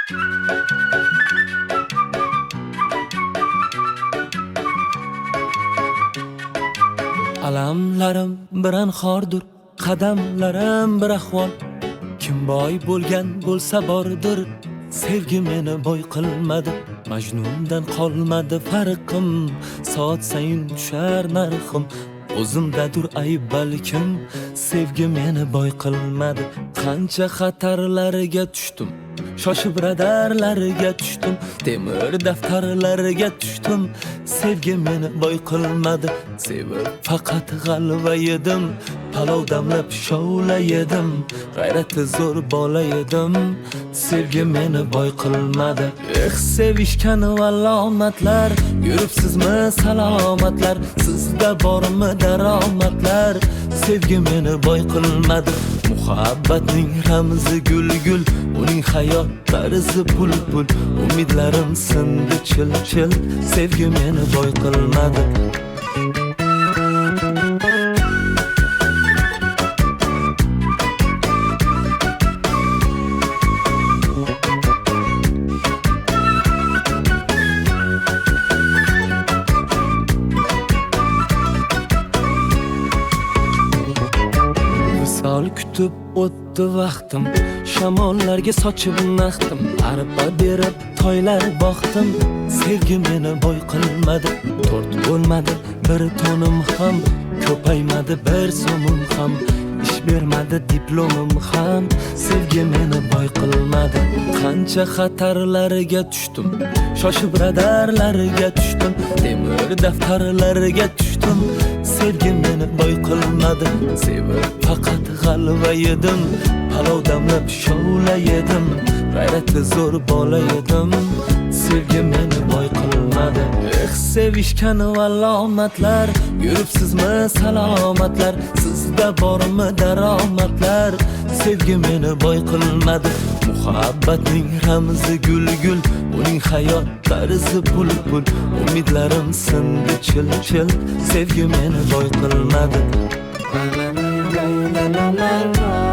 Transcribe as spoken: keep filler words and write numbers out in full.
Alamlarim bir anhordir, qadamlarim bir ahvol. Kim boy bo'lgan bo'lsa bordir, sevgi meni boy qilmadi. Majnundan qolmadi farqim, soat sayin tushar narxim. O'zimdadir ayb balkim, sevgi meni boy qilmadi. Qancha xatarlarga tushdim, shoshib radarlarga tushdim, temir daftarlarga tushdim. Sevgi meni boy qilmadi. Sevib faqat g'alva yedim, palov damlab shovla yedim, g'ayrati zo'r bola yedim. Sevgi meni boy qilmadi. Eh, sevishgan valomatlar, yuribsizmi salomatlar, sizda bormi daromadlar? Sevgi meni boy qilmadi. Muhabbatning ramzi gul gul, uning hayot tarzi pul pul. Umidlarim sindi chil chil, sevgi meni boy qilmadi. Visol kutib o'tdi vaqtim, shamollarga sochib naqdim, arpa berib toylar boqdim. Sevgi meni boy qilmadi. To'rt bo'lmadi bir tonim ham, ko'paymadi bir so'mim ham, ish bermadi diplomim ham. Sevgi meni boy qilmadi. Qancha xatarlarga tushdim, shoshib radarlarga tushdim, temir daftarlarga tushdim. Sevgi meni boy qilmadi. Sevib faqat g'alva yedim, palov damlab shovla yedim, g'ayrati zo'r bola yedim. Sevgi meni boy qilmadi. Eh, sevishgan valomatlar, yuribsizmi salomatlar, sizda bormi daromadlar? Sevgi meni boy qilmadi. Muhabbatning ramzi gul gul, uning hayot tarzi pul pul. Umidlarim sindi chil chil, sevgi meni boy qilmadi.